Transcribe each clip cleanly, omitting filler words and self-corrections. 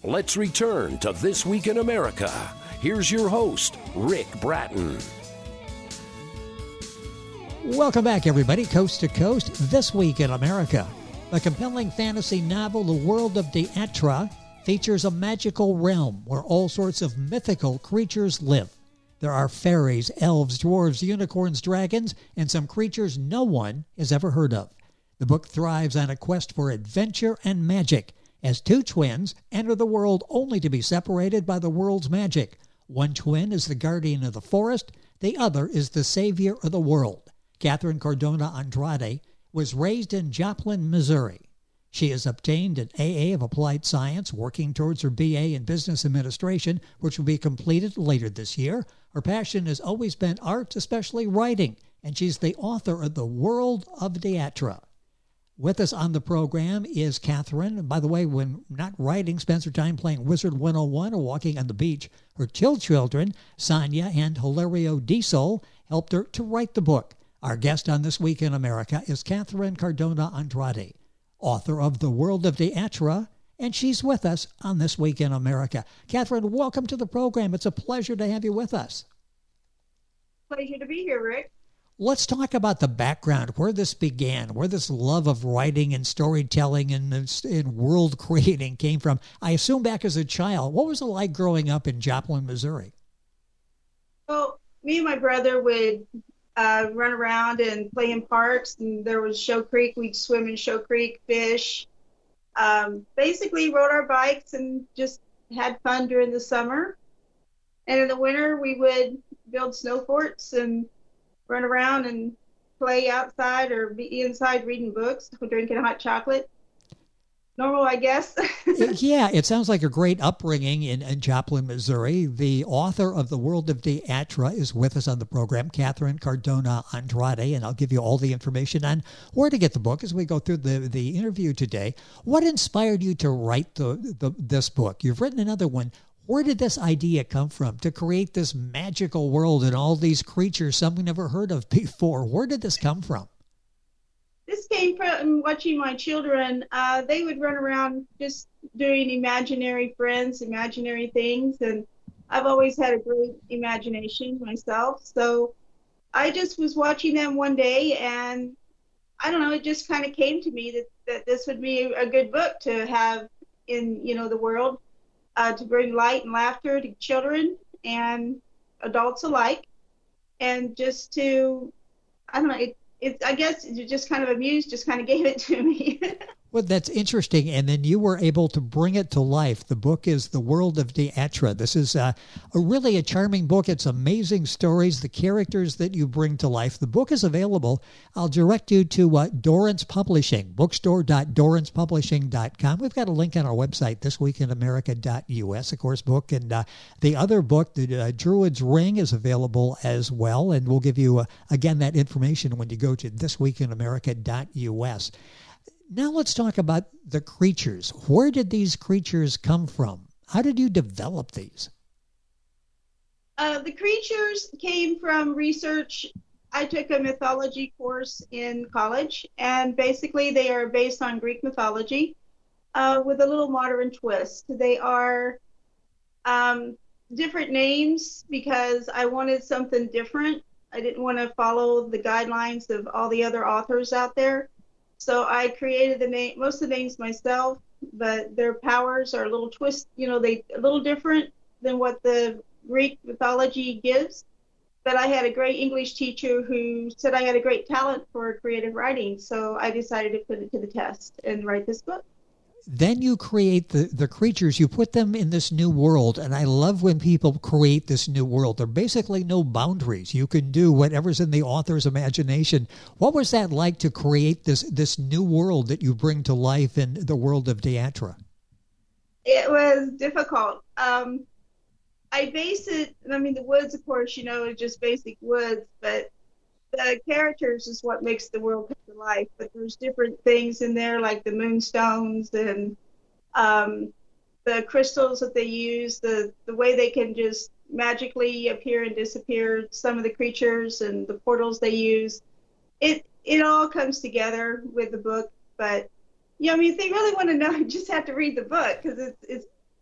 Let's return to This Week in America. Here's your host, Rick Bratton. Welcome back, everybody, coast to coast. This Week in America. The compelling fantasy novel, The World of D'Etra, features a magical realm where all sorts of mythical creatures live. There are fairies, elves, dwarves, unicorns, dragons, and some creatures no one has ever heard of. The book thrives on a quest for adventure and magic, as two twins enter the world only to be separated by the world's magic. One twin is the guardian of the forest, the other is the savior of the world. Catherine Cardona Andrade was raised in Joplin, Missouri. She has obtained an AA of Applied Science, working towards her BA in Business Administration, which will be completed later this year. Her passion has always been art, especially writing, and she's the author of The World of D'Etra. With us on the program is Catherine. By the way, when not writing, spends her time playing Wizard 101 or walking on the beach. Her two children, Sonia and Hilario Diesel, helped her to write the book. Our guest on This Week in America is Catherine Cardona Andrade, author of The World of D'Etra, and she's with us on This Week in America. Catherine, welcome to the program. It's a pleasure to have you with us. Pleasure to be here, Rick. Let's talk about the background, where this began, where this love of writing and storytelling and world creating came from. I assume back as a child. What was it like growing up in Joplin, Missouri? Well, me and my brother would run around and play in parks, and there was Show Creek. We'd swim in Show Creek, fish. Basically rode our bikes and just had fun during the summer. And in the winter, we would build snow forts and run around and play outside or be inside reading books, drinking hot chocolate. Normal, I guess. Yeah, it sounds like a great upbringing in Joplin, Missouri. The author of The World of D'Etra is with us on the program, Catherine Cardona Andrade, and I'll give you all the information on where to get the book as we go through the interview today. What inspired you to write this book? You've written another one. Where did this idea come from to create this magical world and all these creatures some we never heard of before? Where did this come from? This came from watching my children. They would run around just doing imaginary friends, imaginary things, and I've always had a great imagination myself. So I just was watching them one day, and I don't know, it just kind of came to me that this would be a good book to have in, the world, to bring light and laughter to children and adults alike, and just to, I don't know, I guess it just kind of amused, just kind of gave it to me. Well, that's interesting. And then you were able to bring it to life. The book is The World of D'Etra. This is really a charming book. It's amazing stories, the characters that you bring to life. The book is available. I'll direct you to Dorrance Publishing, bookstore.dorrancepublishing.com. We've got a link on our website, thisweekinamerica.us, of course, book. And the other book, The Druid's Ring, is available as well. And we'll give you, again, that information when you go to thisweekinamerica.us. Now let's talk about the creatures. Where did these creatures come from? How did you develop these? The creatures came from research. I took a mythology course in college, and basically they are based on Greek mythology with a little modern twist. They are different names because I wanted something different. I didn't want to follow the guidelines of all the other authors out there. So I created most of the names myself, but their powers are a little twist, they a little different than what the Greek mythology gives. But I had a great English teacher who said I had a great talent for creative writing, so I decided to put it to the test and write this book. Then you create the creatures, you put them in this new world, and I love when people create this new world. There are basically no boundaries. You can do whatever's in the author's imagination. What was that like to create this new world that you bring to life in The World of D'Etra? It was difficult. I base it, the woods, of course, is just basic woods, but the characters is what makes the world come to life. But there's different things in there, like the moonstones and the crystals that they use, the way they can just magically appear and disappear, some of the creatures and the portals they use. It all comes together with the book. But if they really want to know, you just have to read the book, because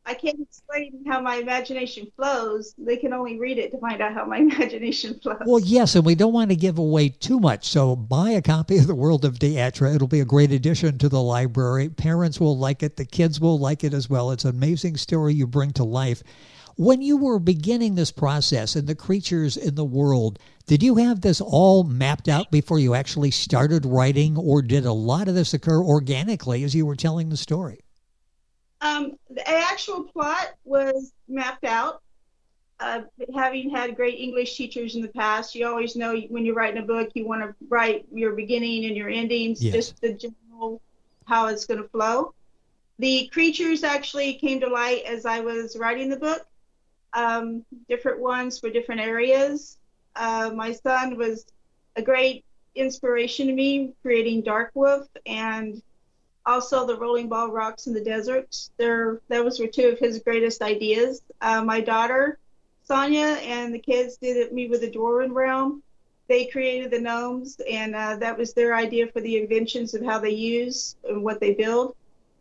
I can't explain how my imagination flows. They can only read it to find out how my imagination flows. Well, yes, and we don't want to give away too much, so buy a copy of The World of Deatra. It'll be a great addition to the library. Parents will like it. The kids will like it as well. It's an amazing story you bring to life. When you were beginning this process and the creatures in the world, did you have this all mapped out before you actually started writing, or did a lot of this occur organically as you were telling the story? The actual plot was mapped out. Having had great English teachers in the past, you always know when you're writing a book, you want to write your beginning and your endings, Yes. just the general how it's going to flow. The creatures actually came to light as I was writing the book. Different ones for different areas. My son was a great inspiration to me, creating Dark Wolf and also the Rolling Ball Rocks in the Deserts. Those were two of his greatest ideas. My daughter, Sonia, and the kids did me with the Dwarven Realm. They created the gnomes, and that was their idea for the inventions of how they use and what they build.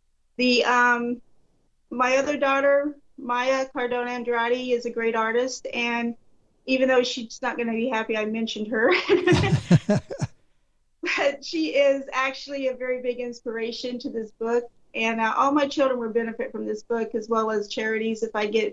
My other daughter, Maya Cardona Andrade, is a great artist, and even though she's not going to be happy I mentioned her, but she is actually a very big inspiration to this book, and all my children will benefit from this book, as well as charities. If I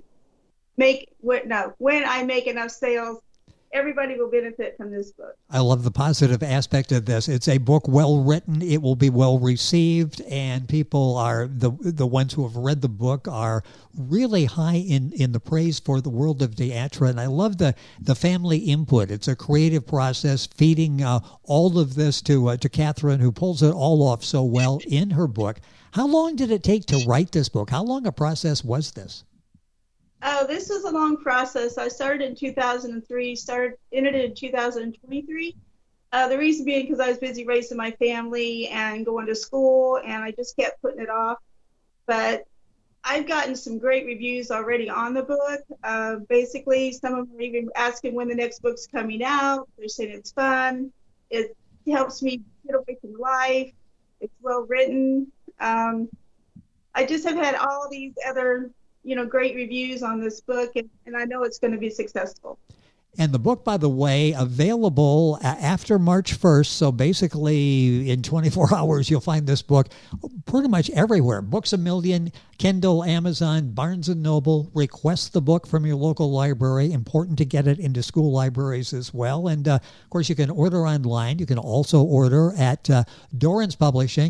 when I make enough sales, everybody will benefit from this book. I love the positive aspect of this. It's a book well written. It will be well received, and people are the ones who have read the book are really high in the praise for The World of Deatra. And I love the family input. It's a creative process, feeding all of this to Catherine, who pulls it all off so well in her book. How long did it take to write this book? How long a process was this? Oh, this was a long process. I started in 2003, ended it in 2023. The reason being because I was busy raising my family and going to school, and I just kept putting it off. But I've gotten some great reviews already on the book. Basically, some of them are even asking when the next book's coming out. They're saying it's fun. It helps me get away from life. It's well written. I just have had all these other great reviews on this book, and I know it's going to be successful. And the book, by the way, available after March 1st. So basically in 24 hours, you'll find this book pretty much everywhere. Books A Million, Kindle, Amazon, Barnes & Noble. Request the book from your local library. Important to get it into school libraries as well. And, of course, you can order online. You can also order at Dorrance Publishing,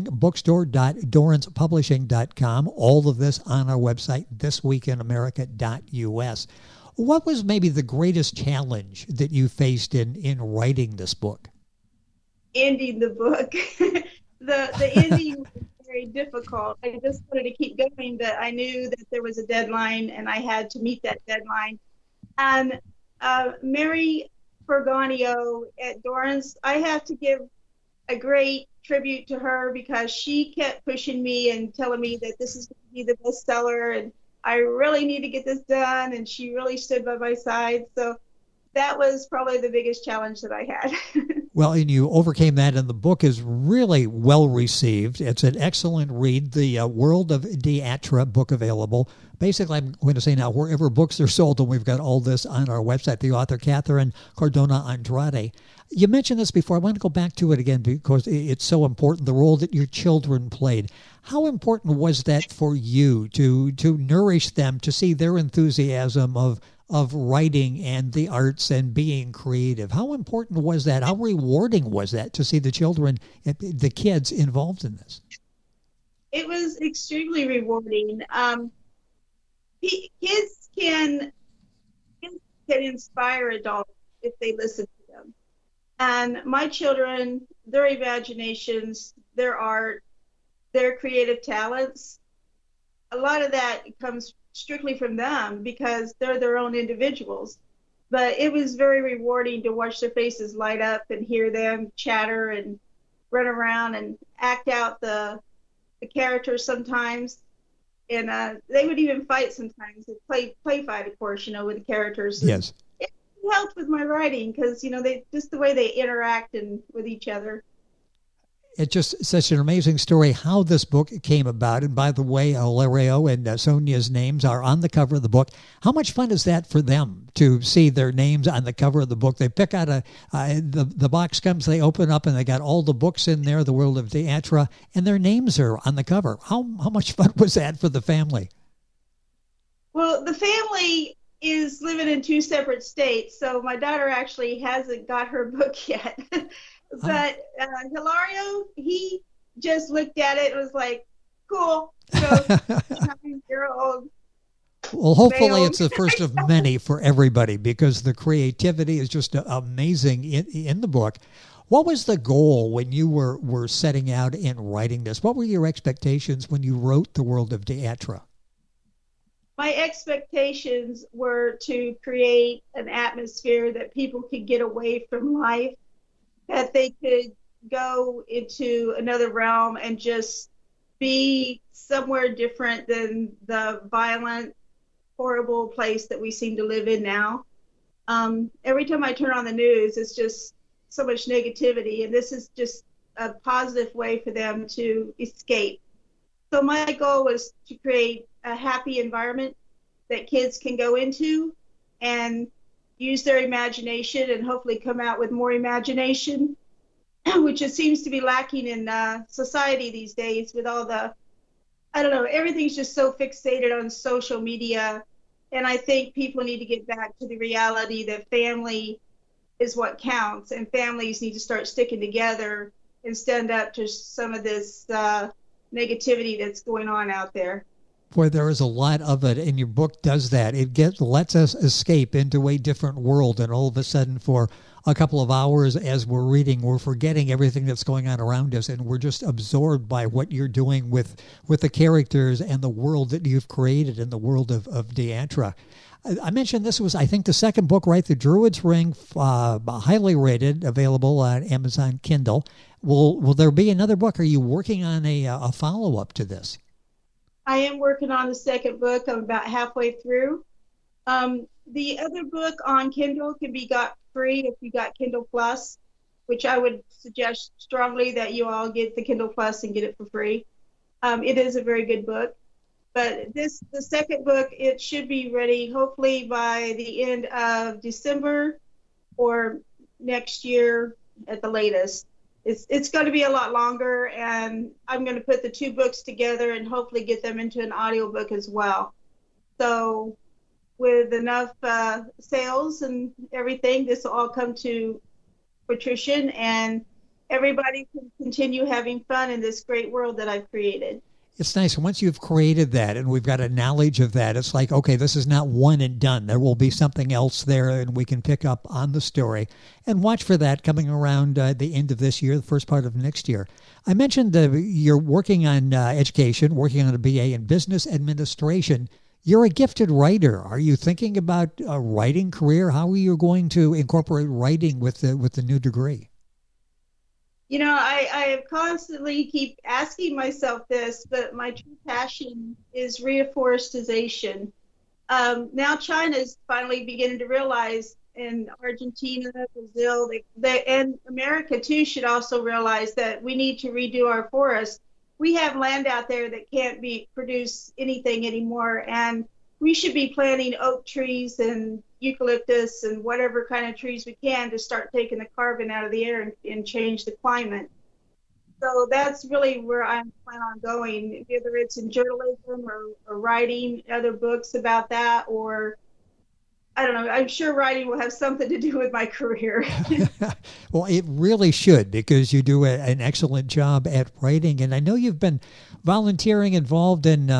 bookstore.dorrancepublishing.com. All of this on our website, thisweekinamerica.us. What was maybe the greatest challenge that you faced in writing this book? Ending the book. The ending was very difficult. I just wanted to keep going, but I knew that there was a deadline, and I had to meet that deadline. And Mary Ferganio at Dorrance, I have to give a great tribute to her, because she kept pushing me and telling me that this is going to be the bestseller, and I really need to get this done, and she really stood by my side. So that was probably the biggest challenge that I had. Well, and you overcame that, and the book is really well received. It's an excellent read. The World of Deatra book available. Basically, I'm going to say now, wherever books are sold, and we've got all this on our website, the author Catherine Cardona Andrade. You mentioned this before. I want to go back to it again because it's so important, the role that your children played. How important was that for you to nourish them, to see their enthusiasm of writing and the arts and being creative? How important was that? How rewarding was that to see the children, the kids involved in this? It was extremely rewarding. Kids can inspire adults if they listen to them. And my children, their imaginations, their art, their creative talents, a lot of that comes strictly from them because they're their own individuals. But it was very rewarding to watch their faces light up and hear them chatter and run around and act out the characters sometimes. And they would even fight sometimes. Play fight, of course, with the characters. Yes. It helped with my writing because, they just the way they interact with each other. It's just such an amazing story how this book came about. And by the way, Hilario and Sonia's names are on the cover of the book. How much fun is that for them to see their names on the cover of the book? They pick out the box comes, they open up, and they got all the books in there, The World of Deatra, and their names are on the cover. How much fun was that for the family? Well, the family is living in 2 separate states, so my daughter actually hasn't got her book yet. But Hilario, he just looked at it and was like, cool. So, 9-year-old. Well, hopefully it's the first of many for everybody, because the creativity is just amazing in the book. What was the goal when you were setting out and writing this? What were your expectations when you wrote The World of Deatra? My expectations were to create an atmosphere that people could get away from life, that they could go into another realm and just be somewhere different than the violent, horrible place that we seem to live in now. Every time I turn on the news, it's just so much negativity, and this is just a positive way for them to escape. So my goal was to create a happy environment that kids can go into and use their imagination and hopefully come out with more imagination, which it seems to be lacking in society these days with all the, I don't know, everything's just so fixated on social media. And I think people need to get back to the reality that family is what counts, and families need to start sticking together and stand up to some of this negativity that's going on out there. Boy, there is a lot of it, and your book does that. It lets us escape into a different world, and all of a sudden, for a couple of hours as we're reading, we're forgetting everything that's going on around us, and we're just absorbed by what you're doing with the characters and the world that you've created in the world of Deatra. I mentioned this was, I think, the second book, right? The Druid's Ring, highly rated, available on Amazon Kindle. Will there be another book? Are you working on a follow-up to this? I am working on the second book. I'm about halfway through. The other book on Kindle can be got free if you got Kindle Plus, which I would suggest strongly that you all get the Kindle Plus and get it for free. It is a very good book. But the second book, it should be ready hopefully by the end of December or next year at the latest. It's going to be a lot longer, and I'm going to put the 2 books together and hopefully get them into an audiobook as well. So with enough sales and everything, this will all come to fruition, and everybody can continue having fun in this great world that I've created. It's nice. Once you've created that and we've got a knowledge of that, it's like, okay, this is not one and done. There will be something else there, and we can pick up on the story. And watch for that coming around the end of this year, the first part of next year. I mentioned you're working on education, working on a BA in business administration. You're a gifted writer. Are you thinking about a writing career? How are you going to incorporate writing with the new degree? You know, I constantly keep asking myself this, but my true passion is reforestation. Now China's finally beginning to realize, and Argentina, Brazil, and America too should also realize that we need to redo our forests. We have land out there that can't produce anything anymore, and we should be planting oak trees and eucalyptus and whatever kind of trees we can to start taking the carbon out of the air and change the climate. So that's really where I plan on going, whether it's in journalism or writing other books about that, or I don't know. I'm sure writing will have something to do with my career. Well, it really should, because you do an excellent job at writing. And I know you've been volunteering, involved in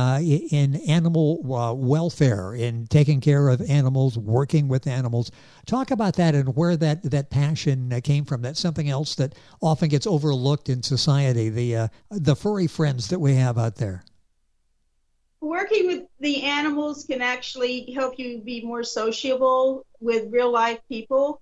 animal welfare, in taking care of animals, working with animals. Talk about that and where that passion came from. That's something else that often gets overlooked in society, the furry friends that we have out there. Working with the animals can actually help you be more sociable with real life people.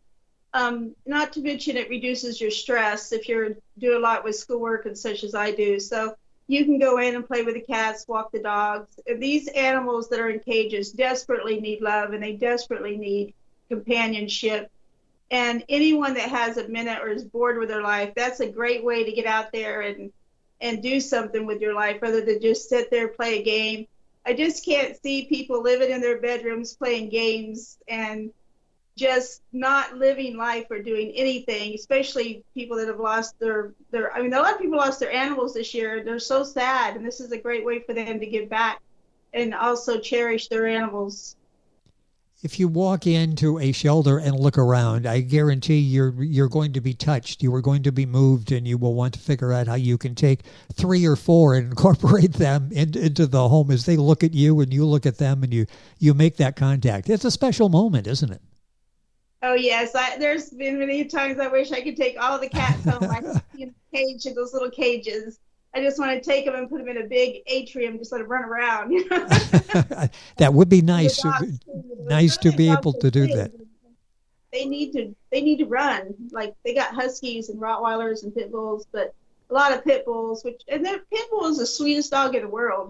Not to mention it reduces your stress if you're doing a lot with schoolwork and such as I do. So you can go in and play with the cats, walk the dogs. These animals that are in cages desperately need love, and they desperately need companionship. And anyone that has a minute or is bored with their life, that's a great way to get out there and do something with your life rather than just sit there, play a game. I just can't see people living in their bedrooms playing games and just not living life or doing anything, especially people that have lost their I mean, a lot of people lost their animals this year. They're so sad, and this is a great way for them to give back and also cherish their animals. If you walk into a shelter and look around, I guarantee you're going to be touched. You are going to be moved, and you will want to figure out how you can take 3 or 4 and incorporate them into the home as they look at you and you look at them, and you make that contact. It's a special moment, isn't it? Oh, yes. There's been many times I wish I could take all the cats home. I can see in the cage, in those little cages. I just want to take them and put them in a big atrium, just let them run around. That would be nice. Nice to be able to do that. They need to run. Like, they got huskies and Rottweilers and pit bulls, but a lot of pit bulls. And their pit bull is the sweetest dog in the world.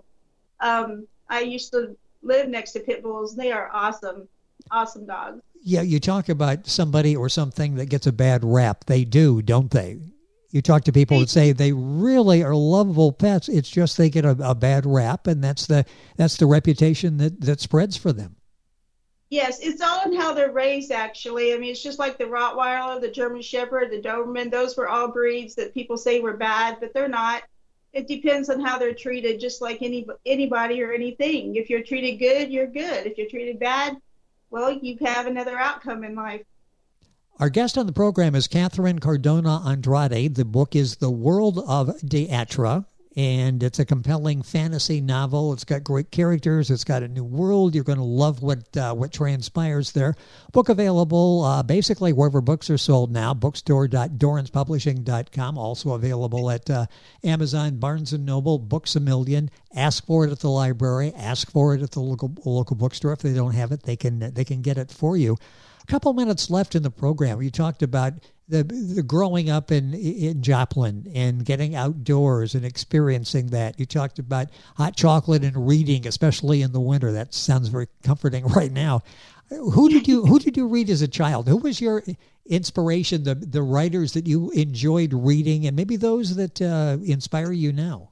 I used to live next to pit bulls. They are awesome dogs. Yeah, you talk about somebody or something that gets a bad rap. They do, don't they? You talk to people that say they really are lovable pets. It's just they get a bad rap, and that's the reputation that spreads for them. Yes, it's all in how they're raised, actually. I mean, it's just like the Rottweiler, the German Shepherd, the Doberman. Those were all breeds that people say were bad, but they're not. It depends on how they're treated, just like anybody or anything. If you're treated good, you're good. If you're treated bad, well, you have another outcome in life. Our guest on the program is Catherine Cardona Andrade. The book is The World of D'Atra, and it's a compelling fantasy novel. It's got great characters. It's got a new world. You're going to love what transpires there. Book available basically wherever books are sold now, bookstore.doranspublishing.com. Also available at Amazon, Barnes & Noble, Books A Million. Ask for it at the library. Ask for it at the local bookstore. If they don't have it, they can get it for you. A couple minutes left in the program. You talked about the growing up in Joplin and getting outdoors and experiencing that. You talked about hot chocolate and reading, especially in the winter. That sounds very comforting right now. Who did you read as a child? Who was your inspiration? The writers that you enjoyed reading, and maybe those that inspire you now.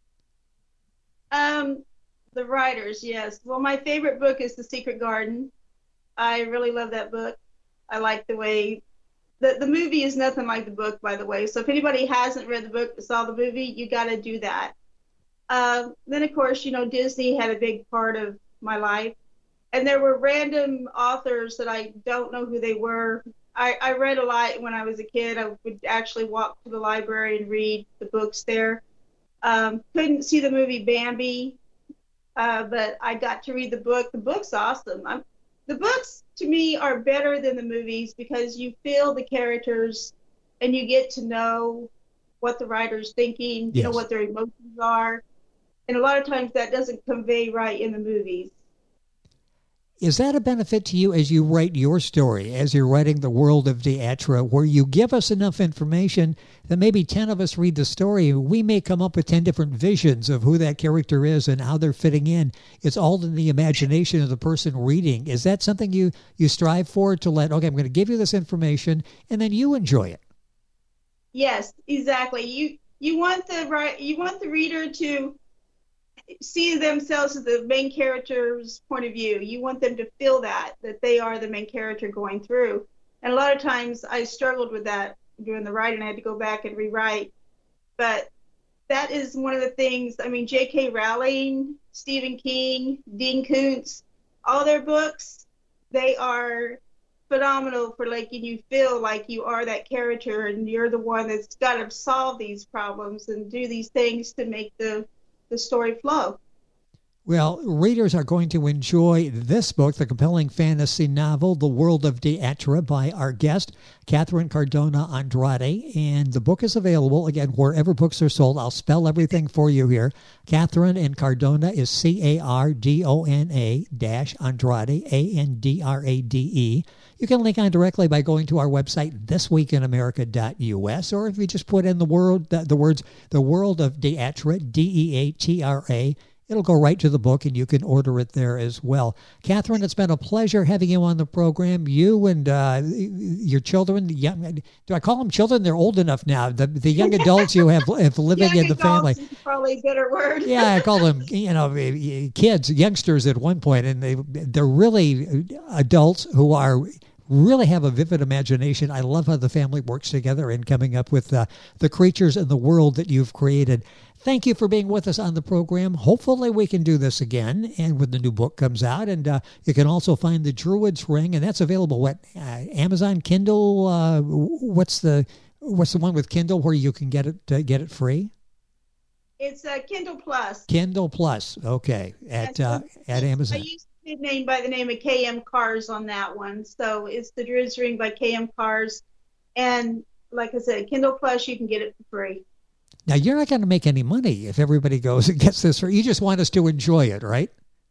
The writers, yes. Well, my favorite book is The Secret Garden. I really love that book. I like the way the movie is nothing like the book, by the way. So if anybody hasn't read the book but saw the movie, you got to do that. Then, of course, Disney had a big part of my life. And there were random authors that I don't know who they were. I read a lot when I was a kid. I would actually walk to the library and read the books there. Couldn't see the movie Bambi, but I got to read the book. The book's awesome. The books, to me, are better than the movies because you feel the characters and you get to know what the writer's thinking, yes. What their emotions are. And a lot of times that doesn't convey right in the movies. Is that a benefit to you as you write your story, as you're writing The World of D'Atra, where you give us enough information that maybe 10 of us read the story, we may come up with 10 different visions of who that character is and how they're fitting in. It's all in the imagination of the person reading. Is that something you strive for, to let, okay, I'm going to give you this information, and then you enjoy it? Yes, exactly. You want the reader to see themselves as the main character's point of view. You want them to feel that they are the main character going through. And a lot of times I struggled with that during the writing. I had to go back and rewrite. But that is one of the things, J.K. Rowling, Stephen King, Dean Koontz, all their books, they are phenomenal for making you feel like you are that character and you're the one that's got to solve these problems and do these things to make the story flow. Well, readers are going to enjoy this book, the compelling fantasy novel, The World of D'Atra, by our guest, Catherine Cardona Andrade. And the book is available, again, wherever books are sold. I'll spell everything for you here. Catherine and Cardona is Cardona-Andrade, Andrade. You can link on directly by going to our website, thisweekinamerica.us, or if you just put in the words The World of D'Atra, Deatra, it'll go right to the book, and you can order it there as well. Catherine, it's been a pleasure having you on the program. You and your children, do I call them children? They're old enough now. The young adults you have living in the family. Is probably a better word. Yeah, I call them, kids, youngsters at one point, and they're really adults who really have a vivid imagination. I love how the family works together in coming up with the creatures in the world that you've created. Thank you for being with us on the program. Hopefully we can do this again, and when the new book comes out. And you can also find the Druid's Ring, and that's available Amazon, Kindle. What's the one with Kindle where you can get it free? It's Kindle Plus. Kindle Plus. Okay, at Amazon. I used to be named by the name of KM Cars on that one, so it's the Druid's Ring by KM Cars, and like I said, Kindle Plus, you can get it for free. Now, you're not going to make any money if everybody goes and gets this. You just want us to enjoy it, right?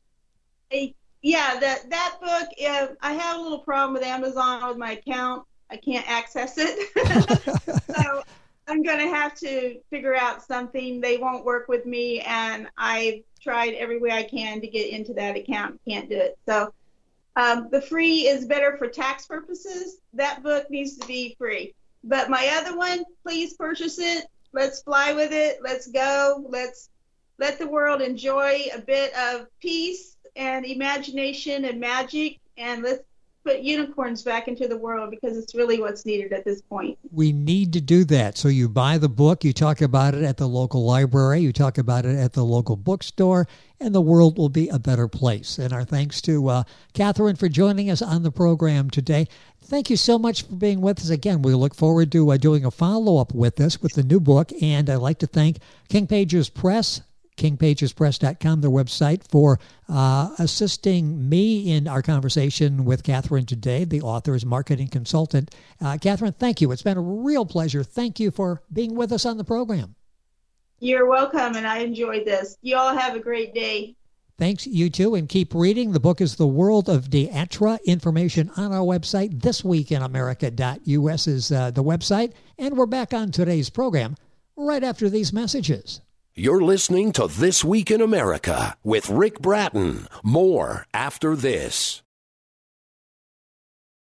Yeah, that book, I have a little problem with Amazon with my account. I can't access it. So I'm going to have to figure out something. They won't work with me, and I've tried every way I can to get into that account. Can't do it. So the free is better for tax purposes. That book needs to be free. But my other one, please purchase it. Let's fly with it. Let's go. Let's let the world enjoy a bit of peace and imagination and magic, and let's put unicorns back into the world, because it's really what's needed at this point. We need to do that. So you buy the book, you talk about it at the local library, you talk about it at the local bookstore, and the world will be a better place. And our thanks to Catherine for joining us on the program today. Thank you so much for being with us. Again, we look forward to doing a follow-up with this, with the new book. And I'd like to thank King Pages Press, kingpagespress.com, their website, for assisting me in our conversation with Catherine today, the author's marketing consultant. Catherine, thank you. It's been a real pleasure. Thank you for being with us on the program. You're welcome, and I enjoyed this. You all have a great day. Thanks, you too, and keep reading. The book is The World of D'Atra. Information on our website, thisweekinamerica.us is the website. And we're back on today's program right after these messages. You're listening to This Week in America with Rick Bratton. More after this.